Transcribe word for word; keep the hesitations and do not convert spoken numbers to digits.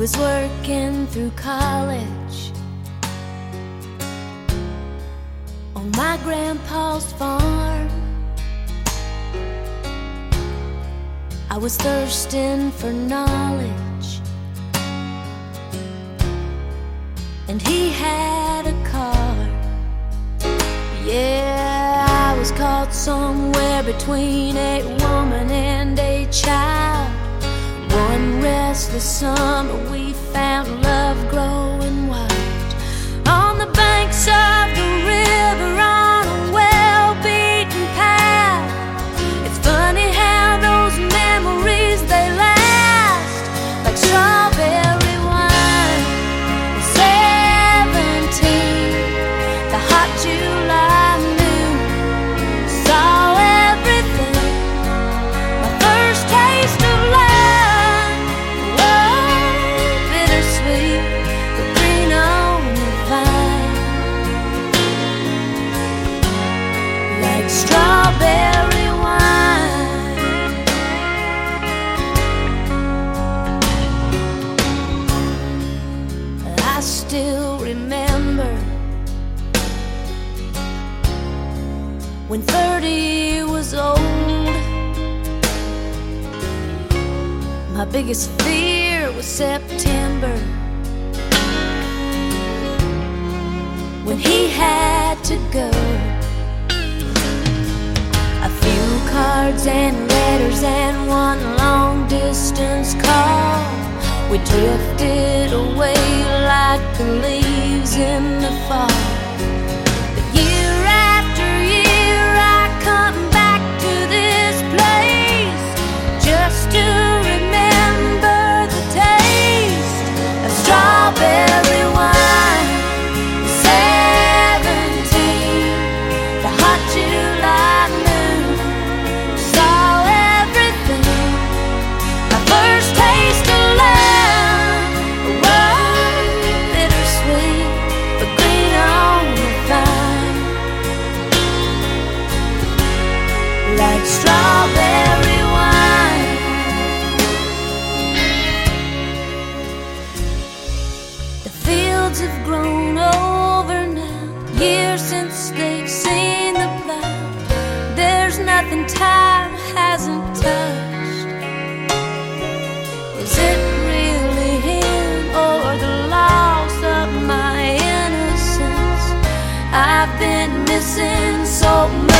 was working through college on my grandpa's farm. I was thirsting for knowledge, and he had a car. Yeah, I was caught somewhere between a woman and a child. One restless summer we found love growing wild on the banks of the river on a well-beaten path. It's funny how those memories, they last like strawberry wine. Seventeen, the hot July noon, saw everything. My first taste of love, strawberry wine. I still remember when thirty was old. My biggest fear was September, when he had to go. Cards and letters and one long distance call. We drifted away like the leaves in the fall. But year after year I come back to this place just to remember the taste of strawberry wine. Seventeen, the hot July like strawberry wine. The fields have grown over now, years since they've seen the plow. There's nothing time hasn't touched. Is it really him or the loss of my innocence? I've been missing so much.